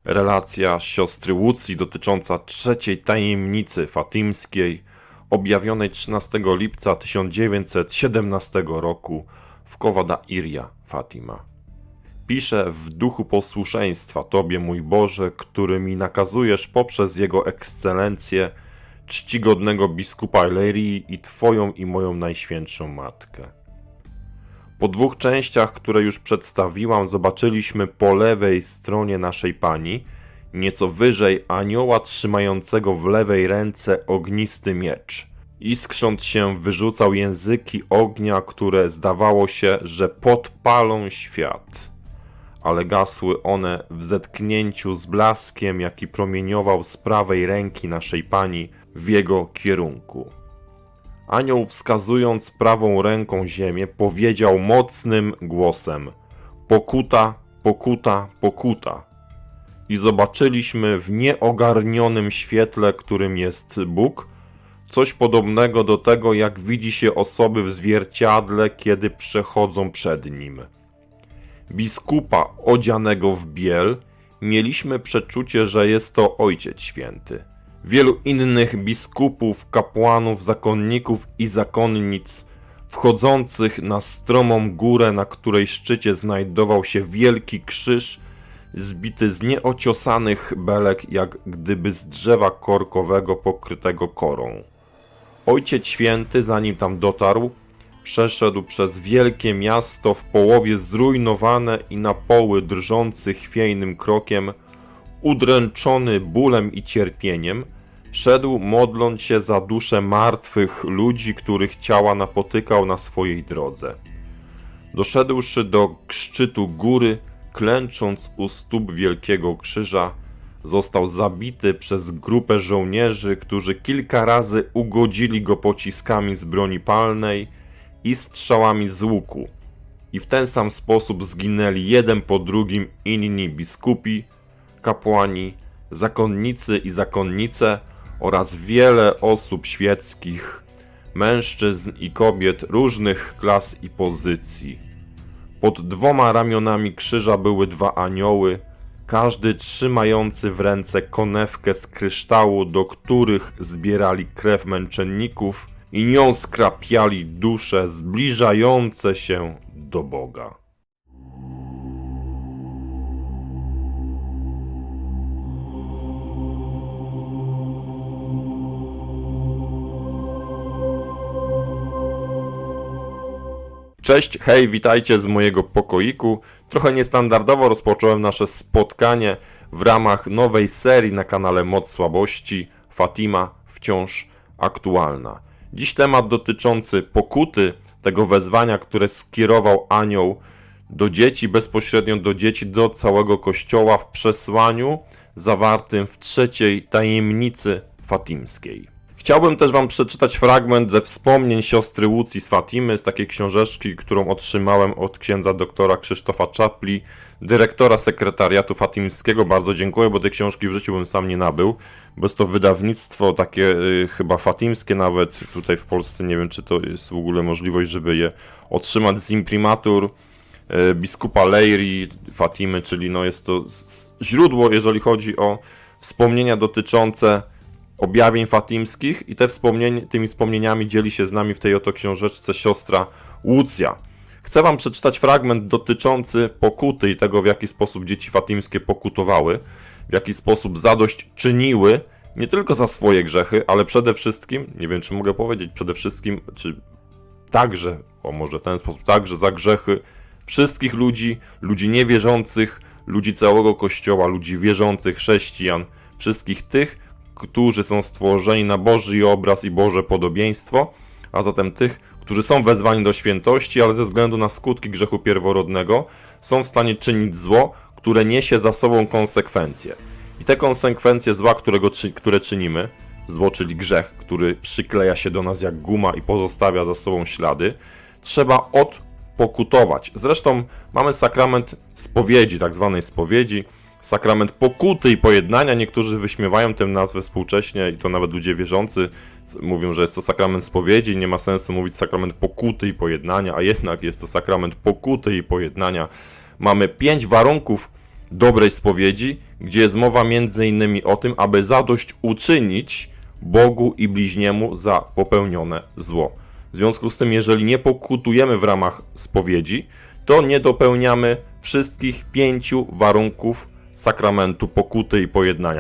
Relacja siostry Łucji dotycząca trzeciej tajemnicy fatimskiej, objawionej 13 lipca 1917 roku w Covada Iria, Fatima. Piszę w duchu posłuszeństwa Tobie, mój Boże, który mi nakazujesz poprzez Jego ekscelencję, czcigodnego biskupa Leirii i Twoją i moją najświętszą Matkę. Po dwóch częściach, które już przedstawiłam, zobaczyliśmy po lewej stronie naszej Pani, nieco wyżej anioła trzymającego w lewej ręce ognisty miecz. Iskrząc się wyrzucał języki ognia, które zdawało się, że podpalą świat. Ale gasły one w zetknięciu z blaskiem, jaki promieniował z prawej ręki naszej Pani w jego kierunku. Anioł, wskazując prawą ręką ziemię, powiedział mocnym głosem: pokuta, pokuta, pokuta. I zobaczyliśmy w nieogarnionym świetle, którym jest Bóg, coś podobnego do tego, jak widzi się osoby w zwierciadle, kiedy przechodzą przed nim. Biskupa odzianego w biel, mieliśmy przeczucie, że jest to Ojciec Święty. Wielu innych biskupów, kapłanów, zakonników i zakonnic, wchodzących na stromą górę, na której szczycie znajdował się wielki krzyż, zbity z nieociosanych belek, jak gdyby z drzewa korkowego pokrytego korą. Ojciec Święty, zanim tam dotarł, przeszedł przez wielkie miasto w połowie zrujnowane i na poły drżący chwiejnym krokiem, udręczony bólem i cierpieniem, szedł modląc się za dusze martwych ludzi, których ciała napotykał na swojej drodze. Doszedłszy do szczytu góry, klęcząc u stóp wielkiego krzyża, został zabity przez grupę żołnierzy, którzy kilka razy ugodzili go pociskami z broni palnej i strzałami z łuku. I w ten sam sposób zginęli jeden po drugim inni biskupi, kapłani, zakonnicy i zakonnice oraz wiele osób świeckich, mężczyzn i kobiet różnych klas i pozycji. Pod dwoma ramionami krzyża były dwa anioły, każdy trzymający w ręce konewkę z kryształu, do których zbierali krew męczenników i nią skrapiali dusze zbliżające się do Boga. Cześć, hej, witajcie z mojego pokoiku. Trochę niestandardowo rozpocząłem nasze spotkanie w ramach nowej serii na kanale Moc Słabości. Fatima wciąż aktualna. Dziś temat dotyczący pokuty, tego wezwania, które skierował anioł do dzieci, bezpośrednio do dzieci, do całego Kościoła w przesłaniu zawartym w trzeciej tajemnicy fatimskiej. Chciałbym też Wam przeczytać fragment ze wspomnień siostry Łucji z Fatimy, z takiej książeczki, którą otrzymałem od księdza doktora Krzysztofa Czapli, dyrektora sekretariatu fatimskiego. Bardzo dziękuję, bo tej książki w życiu bym sam nie nabył, bo jest to wydawnictwo takie chyba fatimskie nawet, tutaj w Polsce nie wiem, czy to jest w ogóle możliwość, żeby je otrzymać z imprimatur biskupa Leirii Fatimy, czyli no jest to źródło, jeżeli chodzi o wspomnienia dotyczące objawień fatimskich i tymi wspomnieniami dzieli się z nami w tej oto książeczce siostra Łucja. Chcę Wam przeczytać fragment dotyczący pokuty i tego, w jaki sposób dzieci fatimskie pokutowały, w jaki sposób zadość czyniły nie tylko za swoje grzechy, ale przede wszystkim, nie wiem czy mogę powiedzieć przede wszystkim, czy także, może w ten sposób, także za grzechy wszystkich ludzi, ludzi niewierzących, ludzi całego Kościoła, ludzi wierzących, chrześcijan, wszystkich tych, którzy są stworzeni na Boży obraz i Boże podobieństwo, a zatem tych, którzy są wezwani do świętości, ale ze względu na skutki grzechu pierworodnego są w stanie czynić zło, które niesie za sobą konsekwencje. I te konsekwencje zła, które czynimy, zło, czyli grzech, który przykleja się do nas jak guma i pozostawia za sobą ślady, trzeba odpokutować. Zresztą mamy sakrament spowiedzi, tak zwanej spowiedzi, sakrament pokuty i pojednania. Niektórzy wyśmiewają tę nazwę współcześnie i to nawet ludzie wierzący mówią, że jest to sakrament spowiedzi i nie ma sensu mówić sakrament pokuty i pojednania, a jednak jest to sakrament pokuty i pojednania. Mamy 5 warunków dobrej spowiedzi, gdzie jest mowa m.in. o tym, aby zadośćuczynić Bogu i bliźniemu za popełnione zło. W związku z tym, jeżeli nie pokutujemy w ramach spowiedzi, to nie dopełniamy wszystkich 5 warunków sakramentu pokuty i pojednania.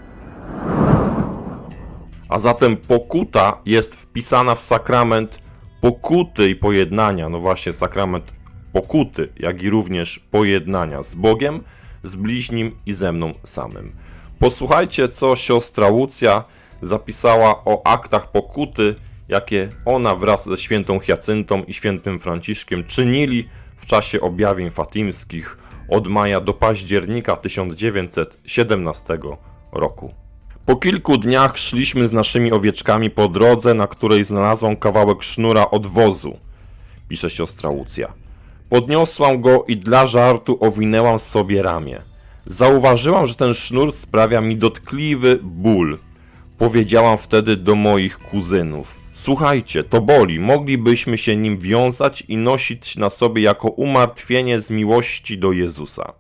A zatem pokuta jest wpisana w sakrament pokuty i pojednania, no właśnie sakrament pokuty, jak i również pojednania z Bogiem, z bliźnim i ze mną samym. Posłuchajcie, co siostra Łucja zapisała o aktach pokuty, jakie ona wraz ze świętą Hiacyntą i świętym Franciszkiem czynili w czasie objawień fatimskich od maja do października 1917 roku. Po kilku dniach szliśmy z naszymi owieczkami po drodze, na której znalazłam kawałek sznura od wozu, pisze siostra Łucja. Podniosłam go i dla żartu owinęłam sobie ramię. Zauważyłam, że ten sznur sprawia mi dotkliwy ból. Powiedziałam wtedy do moich kuzynów: słuchajcie, to boli, moglibyśmy się nim wiązać i nosić na sobie jako umartwienie z miłości do Jezusa.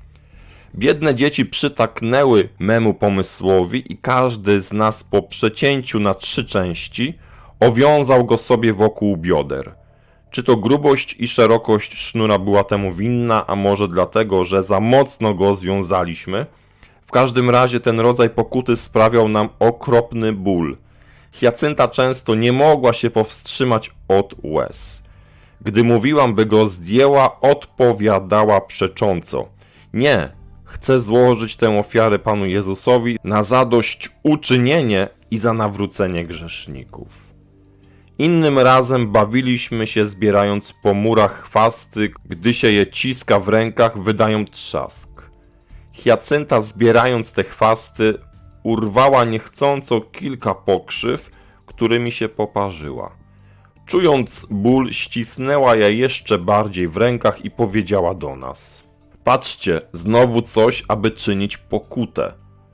Biedne dzieci przytaknęły memu pomysłowi i każdy z nas po przecięciu na 3 części owiązał go sobie wokół bioder. Czy to grubość i szerokość sznura była temu winna, a może dlatego, że za mocno go związaliśmy? W każdym razie ten rodzaj pokuty sprawiał nam okropny ból. Hiacynta często nie mogła się powstrzymać od łez. Gdy mówiłam, by go zdjęła, odpowiadała przecząco: nie, chcę złożyć tę ofiarę Panu Jezusowi na zadośćuczynienie i za nawrócenie grzeszników. Innym razem bawiliśmy się zbierając po murach chwasty, gdy się je ciska w rękach, wydają trzask. Hiacynta, zbierając te chwasty, urwała niechcąco kilka pokrzyw, którymi się poparzyła. Czując ból, ścisnęła je jeszcze bardziej w rękach i powiedziała do nas: patrzcie, znowu coś, aby czynić pokutę.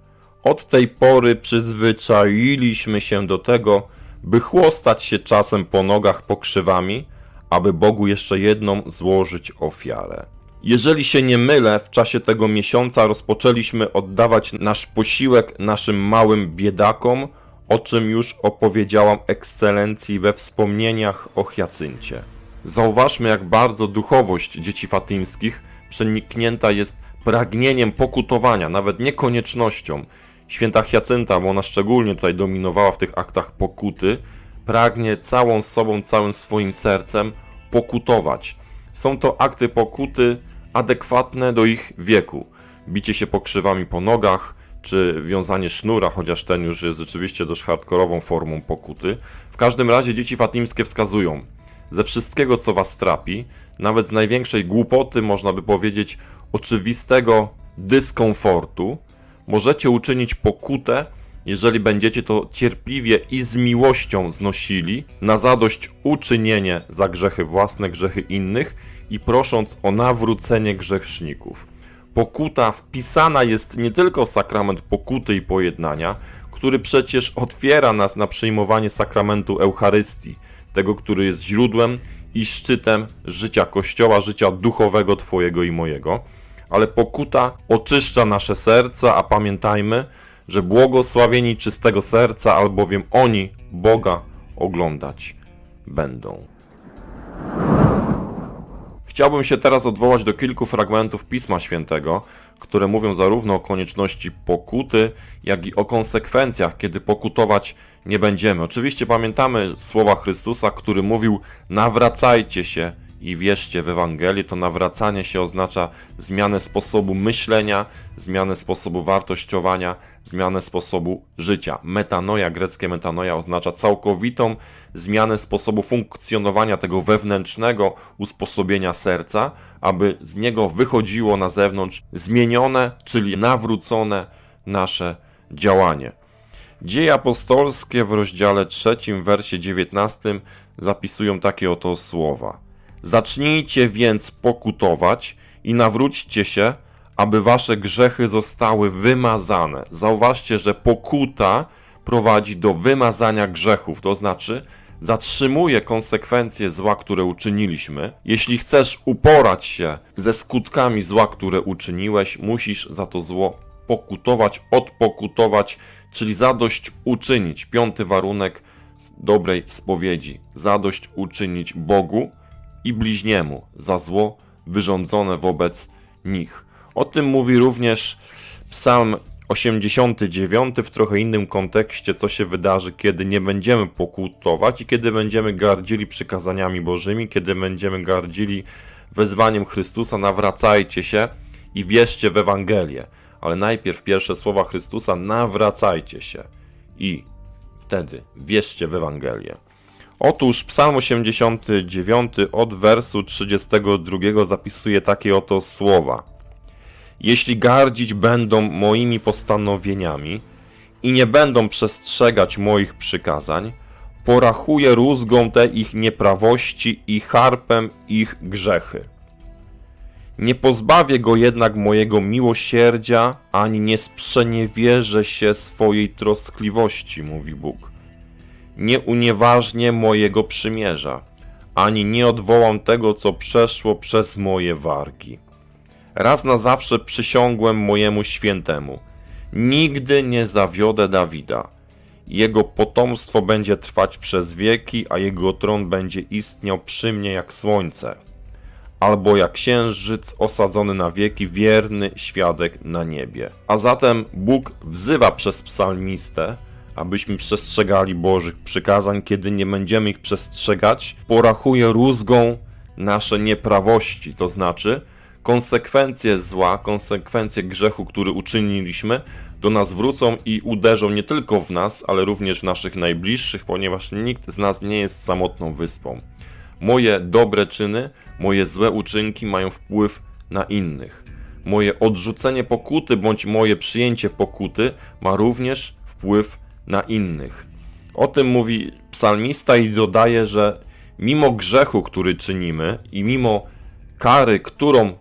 Od tej pory przyzwyczailiśmy się do tego, by chłostać się czasem po nogach pokrzywami, aby Bogu jeszcze jedną złożyć ofiarę. Jeżeli się nie mylę, w czasie tego miesiąca rozpoczęliśmy oddawać nasz posiłek naszym małym biedakom, o czym już opowiedziałam ekscelencji we wspomnieniach o Hiacyncie. Zauważmy, jak bardzo duchowość dzieci fatimskich przeniknięta jest pragnieniem pokutowania, nawet nie koniecznością. Święta Hiacynta, bo ona szczególnie tutaj dominowała w tych aktach pokuty, pragnie całą sobą, całym swoim sercem pokutować. Są to akty pokuty adekwatne do ich wieku. Bicie się pokrzywami po nogach, czy wiązanie sznura, chociaż ten już jest rzeczywiście dość hardkorową formą pokuty. W każdym razie dzieci fatimskie wskazują: ze wszystkiego, co was trapi, nawet z największej głupoty, można by powiedzieć oczywistego dyskomfortu, możecie uczynić pokutę, jeżeli będziecie to cierpliwie i z miłością znosili na zadośćuczynienie za grzechy własne, grzechy innych i prosząc o nawrócenie grzeszników. Pokuta wpisana jest nie tylko w sakrament pokuty i pojednania, który przecież otwiera nas na przyjmowanie sakramentu Eucharystii, tego, który jest źródłem i szczytem życia Kościoła, życia duchowego Twojego i mojego, ale pokuta oczyszcza nasze serca, a pamiętajmy, że błogosławieni czystego serca, albowiem oni Boga oglądać będą. Chciałbym się teraz odwołać do kilku fragmentów Pisma Świętego, które mówią zarówno o konieczności pokuty, jak i o konsekwencjach, kiedy pokutować nie będziemy. Oczywiście pamiętamy słowa Chrystusa, który mówił: nawracajcie się i wierzcie w Ewangelię. To nawracanie się oznacza zmianę sposobu myślenia, zmianę sposobu wartościowania, zmianę sposobu życia. Metanoia, greckie metanoia, oznacza całkowitą zmianę sposobu funkcjonowania tego wewnętrznego usposobienia serca, aby z niego wychodziło na zewnątrz zmienione, czyli nawrócone nasze działanie. Dzieje apostolskie w rozdziale 3, wersie 19 zapisują takie oto słowa: zacznijcie więc pokutować i nawróćcie się, aby wasze grzechy zostały wymazane. Zauważcie, że pokuta prowadzi do wymazania grzechów, to znaczy zatrzymuje konsekwencje zła, które uczyniliśmy. Jeśli chcesz uporać się ze skutkami zła, które uczyniłeś, musisz za to zło pokutować, odpokutować, czyli zadośćuczynić. 5. warunek dobrej spowiedzi. Zadośćuczynić Bogu i bliźniemu za zło wyrządzone wobec nich. O tym mówi również Psalm 89 w trochę innym kontekście, co się wydarzy, kiedy nie będziemy pokutować i kiedy będziemy gardzili przykazaniami Bożymi, kiedy będziemy gardzili wezwaniem Chrystusa: nawracajcie się i wierzcie w Ewangelię. Ale najpierw pierwsze słowa Chrystusa: nawracajcie się i wtedy wierzcie w Ewangelię. Otóż Psalm 89 od wersu 32 zapisuje takie oto słowa: jeśli gardzić będą moimi postanowieniami i nie będą przestrzegać moich przykazań, porachuję rózgą te ich nieprawości i harpem ich grzechy. Nie pozbawię go jednak mojego miłosierdzia, ani nie sprzeniewierzę się swojej troskliwości, mówi Bóg. Nie unieważnię mojego przymierza, ani nie odwołam tego, co przeszło przez moje wargi. Raz na zawsze przysiągłem mojemu świętemu: nigdy nie zawiodę Dawida. Jego potomstwo będzie trwać przez wieki, a jego tron będzie istniał przy mnie jak słońce, albo jak księżyc osadzony na wieki, wierny świadek na niebie. A zatem Bóg wzywa przez psalmistę, abyśmy przestrzegali Bożych przykazań. Kiedy nie będziemy ich przestrzegać, porachuje rózgą nasze nieprawości, to znaczy konsekwencje zła, konsekwencje grzechu, który uczyniliśmy, do nas wrócą i uderzą nie tylko w nas, ale również w naszych najbliższych, ponieważ nikt z nas nie jest samotną wyspą. Moje dobre czyny, moje złe uczynki mają wpływ na innych. Moje odrzucenie pokuty bądź moje przyjęcie pokuty ma również wpływ na innych. O tym mówi psalmista i dodaje, że mimo grzechu, który czynimy i mimo kary, którą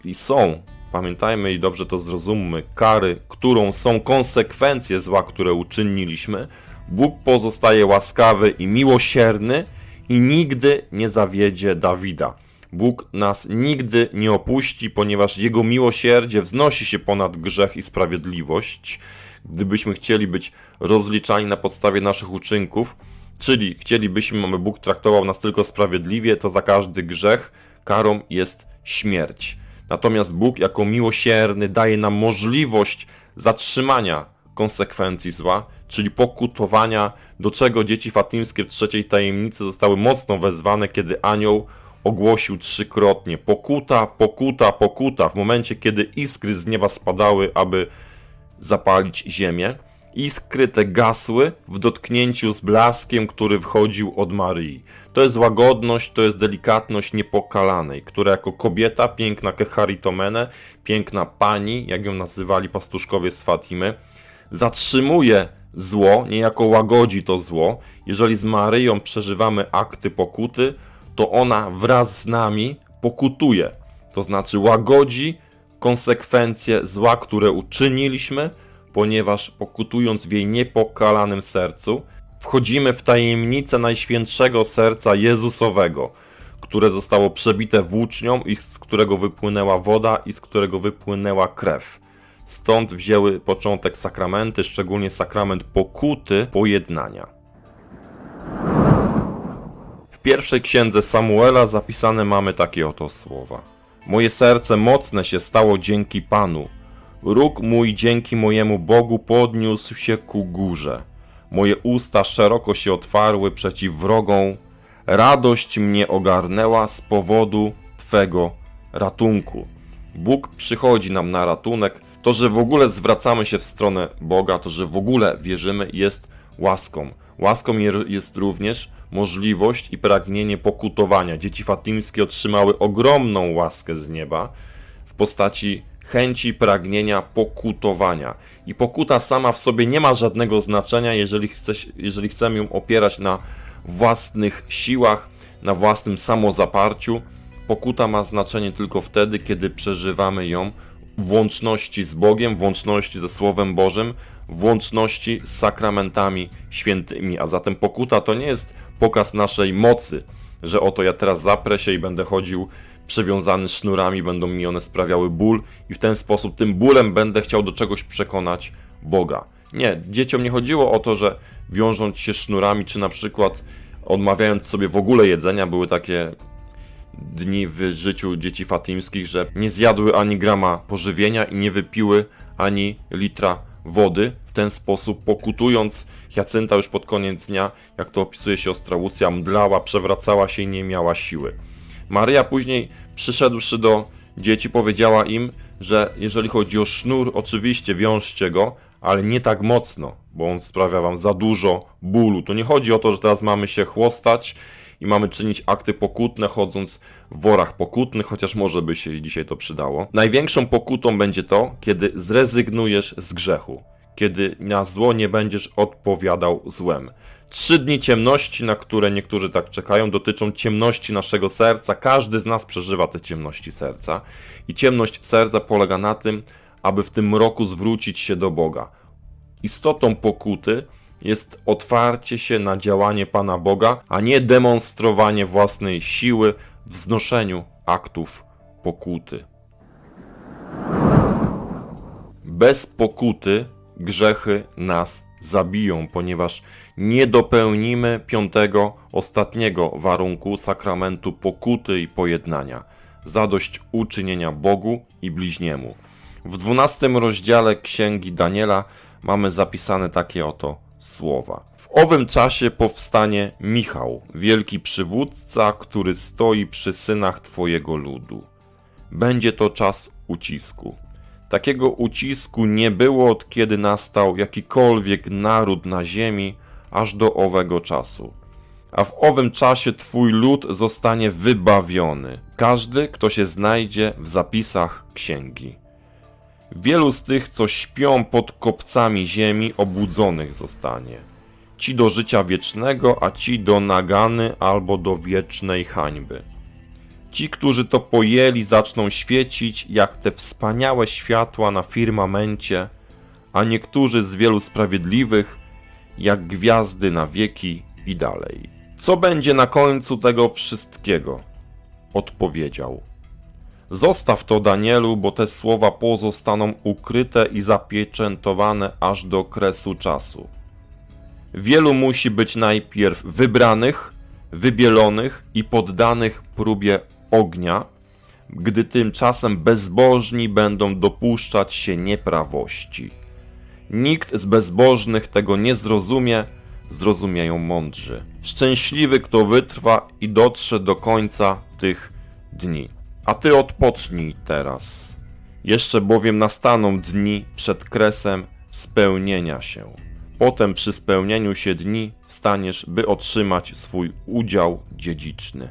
są, pamiętajmy i dobrze to zrozummy, kary, którą są konsekwencje zła, które uczyniliśmy, Bóg pozostaje łaskawy i miłosierny i nigdy nie zawiedzie Dawida. Bóg nas nigdy nie opuści, ponieważ Jego miłosierdzie wznosi się ponad grzech i sprawiedliwość. Gdybyśmy chcieli być rozliczani na podstawie naszych uczynków, czyli chcielibyśmy, aby Bóg traktował nas tylko sprawiedliwie, to za każdy grzech karą jest śmierć. Natomiast Bóg jako miłosierny daje nam możliwość zatrzymania konsekwencji zła, czyli pokutowania, do czego dzieci fatimskie w trzeciej tajemnicy zostały mocno wezwane, kiedy anioł ogłosił 3-krotnie: pokuta, pokuta, pokuta. W momencie, kiedy iskry z nieba spadały, aby zapalić ziemię, iskry te gasły w dotknięciu z blaskiem, który wchodził od Maryi. To jest łagodność, to jest delikatność niepokalanej, która jako kobieta, piękna Kecharitomene, piękna pani, jak ją nazywali pastuszkowie z Fatimy, zatrzymuje zło, niejako łagodzi to zło. Jeżeli z Maryją przeżywamy akty pokuty, to ona wraz z nami pokutuje. To znaczy łagodzi konsekwencje zła, które uczyniliśmy, ponieważ pokutując w jej niepokalanym sercu, wchodzimy w tajemnicę Najświętszego Serca Jezusowego, które zostało przebite włócznią i z którego wypłynęła woda i z którego wypłynęła krew. Stąd wzięły początek sakramenty, szczególnie sakrament pokuty, pojednania. W pierwszej księdze Samuela zapisane mamy takie oto słowa: moje serce mocne się stało dzięki Panu. Róg mój dzięki mojemu Bogu podniósł się ku górze. Moje usta szeroko się otwarły przeciw wrogom. Radość mnie ogarnęła z powodu Twego ratunku. Bóg przychodzi nam na ratunek. To, że w ogóle zwracamy się w stronę Boga, to, że w ogóle wierzymy, jest łaską. Łaską jest również możliwość i pragnienie pokutowania. Dzieci fatimskie otrzymały ogromną łaskę z nieba w postaci chęci, pragnienia pokutowania. I pokuta sama w sobie nie ma żadnego znaczenia, jeżeli chcemy ją opierać na własnych siłach, na własnym samozaparciu. Pokuta ma znaczenie tylko wtedy, kiedy przeżywamy ją w łączności z Bogiem, w łączności ze Słowem Bożym, w łączności z sakramentami świętymi. A zatem pokuta to nie jest pokaz naszej mocy, że oto ja teraz zaprę się i będę chodził przewiązany sznurami, będą mi one sprawiały ból i w ten sposób tym bólem będę chciał do czegoś przekonać Boga. Nie, dzieciom nie chodziło o to, że wiążąc się sznurami, czy na przykład odmawiając sobie w ogóle jedzenia, były takie dni w życiu dzieci fatimskich, że nie zjadły ani grama pożywienia i nie wypiły ani litra wody. W ten sposób pokutując, Jacynta już pod koniec dnia, jak to opisuje siostra Łucja, mdlała, przewracała się i nie miała siły. Maryja później, przyszedłszy do dzieci, powiedziała im, że jeżeli chodzi o sznur, oczywiście wiążcie go, ale nie tak mocno, bo on sprawia wam za dużo bólu. Tu nie chodzi o to, że teraz mamy się chłostać i mamy czynić akty pokutne, chodząc w worach pokutnych, chociaż może by się dzisiaj to przydało. Największą pokutą będzie to, kiedy zrezygnujesz z grzechu, kiedy na zło nie będziesz odpowiadał złem. 3 dni ciemności, na które niektórzy tak czekają, dotyczą ciemności naszego serca. Każdy z nas przeżywa te ciemności serca. I ciemność serca polega na tym, aby w tym mroku zwrócić się do Boga. Istotą pokuty jest otwarcie się na działanie Pana Boga, a nie demonstrowanie własnej siły w znoszeniu aktów pokuty. Bez pokuty grzechy nas zabiją, ponieważ nie dopełnimy 5. ostatniego warunku sakramentu pokuty i pojednania, zadośćuczynienia Bogu i bliźniemu. W 12 rozdziale Księgi Daniela mamy zapisane takie oto słowa. W owym czasie powstanie Michał, wielki przywódca, który stoi przy synach Twojego ludu. Będzie to czas ucisku. Takiego ucisku nie było, od kiedy nastał jakikolwiek naród na ziemi, aż do owego czasu. A w owym czasie Twój lud zostanie wybawiony, każdy, kto się znajdzie w zapisach księgi. Wielu z tych, co śpią pod kopcami ziemi, obudzonych zostanie. Ci do życia wiecznego, a ci do nagany albo do wiecznej hańby. Ci, którzy to pojęli, zaczną świecić jak te wspaniałe światła na firmamencie, a niektórzy z wielu sprawiedliwych jak gwiazdy na wieki i dalej. Co będzie na końcu tego wszystkiego? Odpowiedział: zostaw to, Danielu, bo te słowa pozostaną ukryte i zapieczętowane aż do kresu czasu. Wielu musi być najpierw wybranych, wybielonych i poddanych próbie ognia, gdy tymczasem bezbożni będą dopuszczać się nieprawości. Nikt z bezbożnych tego nie zrozumie, zrozumieją mądrzy. Szczęśliwy, kto wytrwa i dotrze do końca tych dni. A ty odpocznij teraz. Jeszcze bowiem nastaną dni przed kresem spełnienia się. Potem przy spełnieniu się dni wstaniesz, by otrzymać swój udział dziedziczny.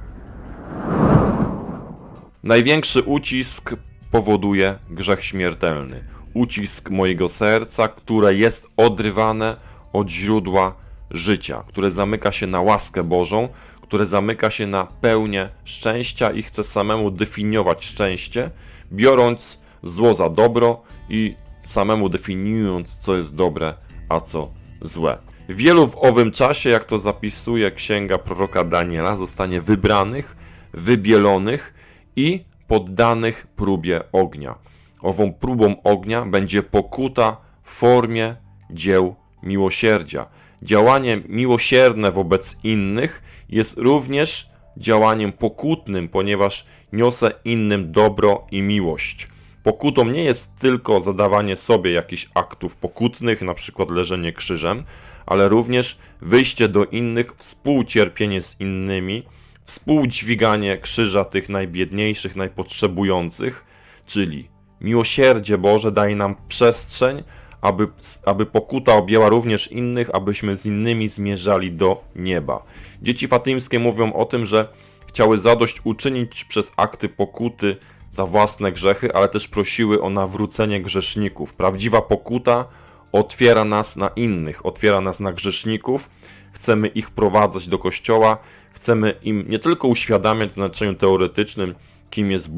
Największy ucisk powoduje grzech śmiertelny. Ucisk mojego serca, które jest odrywane od źródła życia, które zamyka się na łaskę Bożą, które zamyka się na pełnię szczęścia i chce samemu definiować szczęście, biorąc zło za dobro i samemu definiując, co jest dobre, a co złe. Wielu w owym czasie, jak to zapisuje księga proroka Daniela, zostanie wybranych, wybielonych i poddanych próbie ognia. Ową próbą ognia będzie pokuta w formie dzieł miłosierdzia. Działanie miłosierne wobec innych jest również działaniem pokutnym, ponieważ niosę innym dobro i miłość. Pokutą nie jest tylko zadawanie sobie jakichś aktów pokutnych, na przykład leżenie krzyżem, ale również wyjście do innych, współcierpienie z innymi, współdźwiganie krzyża tych najbiedniejszych, najpotrzebujących, czyli miłosierdzie Boże daje nam przestrzeń, aby pokuta objęła również innych, abyśmy z innymi zmierzali do nieba. Dzieci fatymskie mówią o tym, że chciały zadośćuczynić przez akty pokuty za własne grzechy, ale też prosiły o nawrócenie grzeszników. Prawdziwa pokuta otwiera nas na innych, otwiera nas na grzeszników. Chcemy ich prowadzać do kościoła, chcemy im nie tylko uświadamiać w znaczeniu teoretycznym, kim jest Bóg,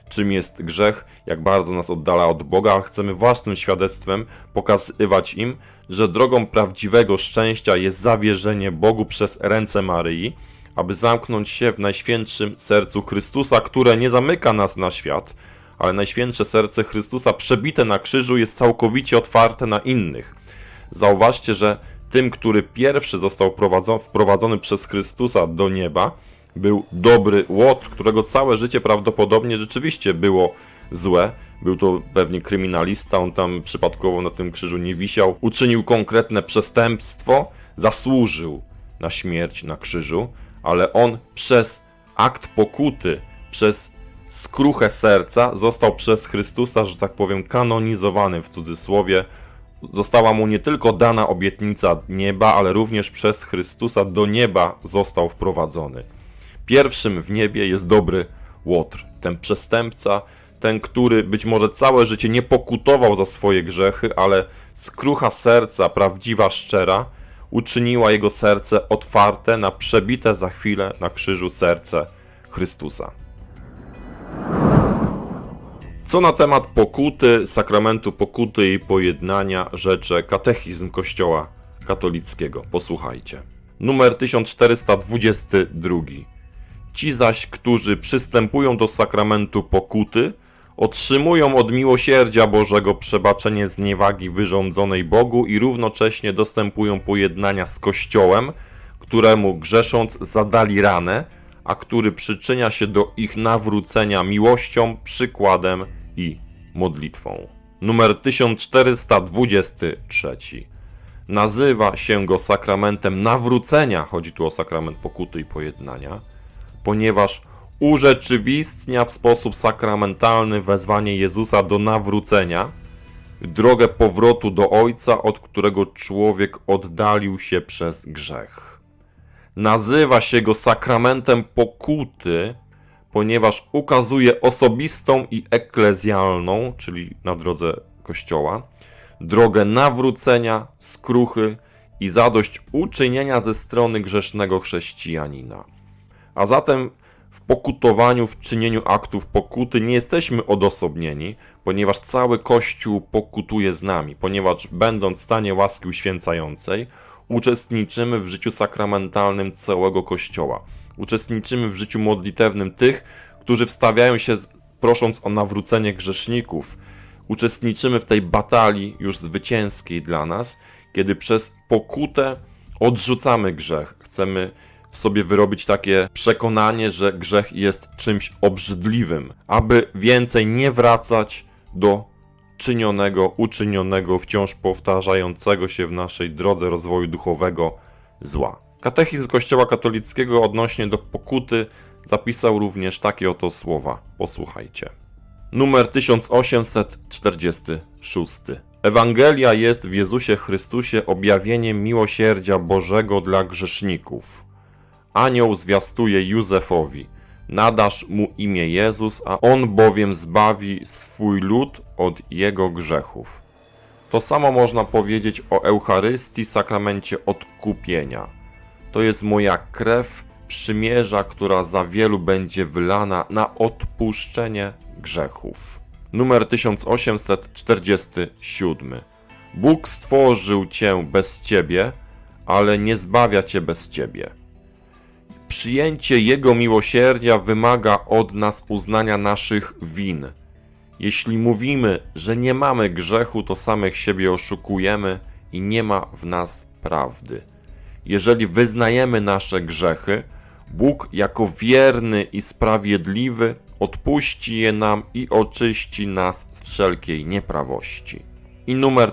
czym jest grzech, jak bardzo nas oddala od Boga, ale chcemy własnym świadectwem pokazywać im, że drogą prawdziwego szczęścia jest zawierzenie Bogu przez ręce Maryi, aby zamknąć się w Najświętszym Sercu Chrystusa, które nie zamyka nas na świat, ale Najświętsze Serce Chrystusa przebite na krzyżu jest całkowicie otwarte na innych. Zauważcie, że tym, który pierwszy został wprowadzony przez Chrystusa do nieba, był dobry Łotr, którego całe życie prawdopodobnie rzeczywiście było złe. Był to pewnie kryminalista, on tam przypadkowo na tym krzyżu nie wisiał. Uczynił konkretne przestępstwo, zasłużył na śmierć na krzyżu, ale on przez akt pokuty, przez skruchę serca został przez Chrystusa, że tak powiem, kanonizowany w cudzysłowie. Została mu nie tylko dana obietnica nieba, ale również przez Chrystusa do nieba został wprowadzony. Pierwszym w niebie jest dobry Łotr, ten przestępca, ten, który być może całe życie nie pokutował za swoje grzechy, ale skrucha serca, prawdziwa, szczera, uczyniła jego serce otwarte na przebite za chwilę na krzyżu serce Chrystusa. Co na temat pokuty, sakramentu pokuty i pojednania rzecze Katechizm Kościoła katolickiego? Posłuchajcie. Numer 1422. Ci zaś, którzy przystępują do sakramentu pokuty, otrzymują od miłosierdzia Bożego przebaczenie zniewagi wyrządzonej Bogu i równocześnie dostępują pojednania z Kościołem, któremu grzesząc zadali ranę, a który przyczynia się do ich nawrócenia miłością, przykładem i modlitwą. Numer 1423. Nazywa się go sakramentem nawrócenia, chodzi tu o sakrament pokuty i pojednania, ponieważ urzeczywistnia w sposób sakramentalny wezwanie Jezusa do nawrócenia, drogę powrotu do Ojca, od którego człowiek oddalił się przez grzech. Nazywa się go sakramentem pokuty, ponieważ ukazuje osobistą i eklezjalną, czyli na drodze Kościoła, drogę nawrócenia, skruchy i zadośćuczynienia ze strony grzesznego chrześcijanina. A zatem w pokutowaniu, w czynieniu aktów pokuty nie jesteśmy odosobnieni, ponieważ cały Kościół pokutuje z nami, ponieważ będąc w stanie łaski uświęcającej, uczestniczymy w życiu sakramentalnym całego Kościoła. Uczestniczymy w życiu modlitewnym tych, którzy wstawiają się prosząc o nawrócenie grzeszników. Uczestniczymy w tej batalii już zwycięskiej dla nas, kiedy przez pokutę odrzucamy grzech. Chcemy w sobie wyrobić takie przekonanie, że grzech jest czymś obrzydliwym, aby więcej nie wracać do uczynionego, wciąż powtarzającego się w naszej drodze rozwoju duchowego zła. Katechizm Kościoła katolickiego odnośnie do pokuty zapisał również takie oto słowa. Posłuchajcie. Numer 1846. Ewangelia jest w Jezusie Chrystusie objawieniem miłosierdzia Bożego dla grzeszników. Anioł zwiastuje Józefowi: nadasz mu imię Jezus, a on bowiem zbawi swój lud od jego grzechów. To samo można powiedzieć o Eucharystii, sakramencie odkupienia. To jest moja krew przymierza, która za wielu będzie wylana na odpuszczenie grzechów. Numer 1847. Bóg stworzył cię bez ciebie, ale nie zbawia cię bez ciebie. Przyjęcie Jego miłosierdzia wymaga od nas uznania naszych win. Jeśli mówimy, że nie mamy grzechu, to samych siebie oszukujemy i nie ma w nas prawdy. Jeżeli wyznajemy nasze grzechy, Bóg jako wierny i sprawiedliwy odpuści je nam i oczyści nas z wszelkiej nieprawości. I numer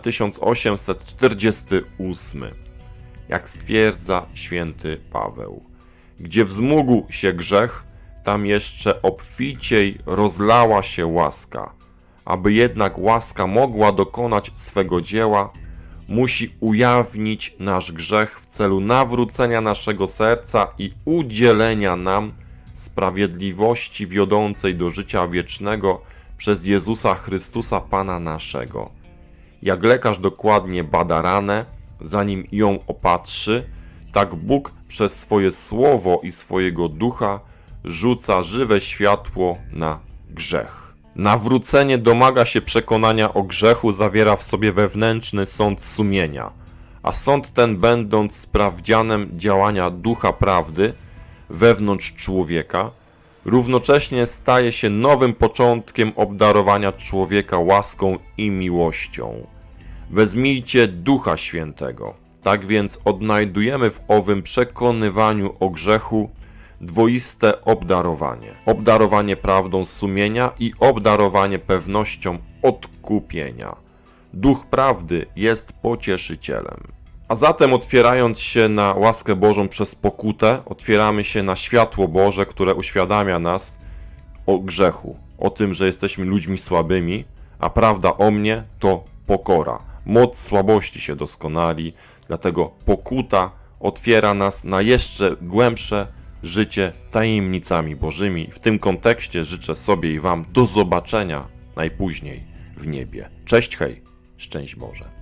1848. Jak stwierdza święty Paweł: gdzie wzmógł się grzech, tam jeszcze obficiej rozlała się łaska. Aby jednak łaska mogła dokonać swego dzieła, musi ujawnić nasz grzech w celu nawrócenia naszego serca i udzielenia nam sprawiedliwości wiodącej do życia wiecznego przez Jezusa Chrystusa Pana naszego. Jak lekarz dokładnie bada ranę, zanim ją opatrzy, tak Bóg przez swoje słowo i swojego ducha rzuca żywe światło na grzech. Nawrócenie domaga się przekonania o grzechu, zawiera w sobie wewnętrzny sąd sumienia, a sąd ten, będąc sprawdzianem działania ducha prawdy wewnątrz człowieka, równocześnie staje się nowym początkiem obdarowania człowieka łaską i miłością. Wezmijcie Ducha Świętego. Tak więc odnajdujemy w owym przekonywaniu o grzechu dwoiste obdarowanie. Obdarowanie prawdą sumienia i obdarowanie pewnością odkupienia. Duch prawdy jest pocieszycielem. A zatem, otwierając się na łaskę Bożą przez pokutę, otwieramy się na światło Boże, które uświadamia nas o grzechu, o tym, że jesteśmy ludźmi słabymi, a prawda o mnie to pokora. Moc słabości się doskonali, dlatego pokuta otwiera nas na jeszcze głębsze życie tajemnicami Bożymi. W tym kontekście życzę sobie i Wam do zobaczenia najpóźniej w niebie. Cześć, hej, szczęść Boże.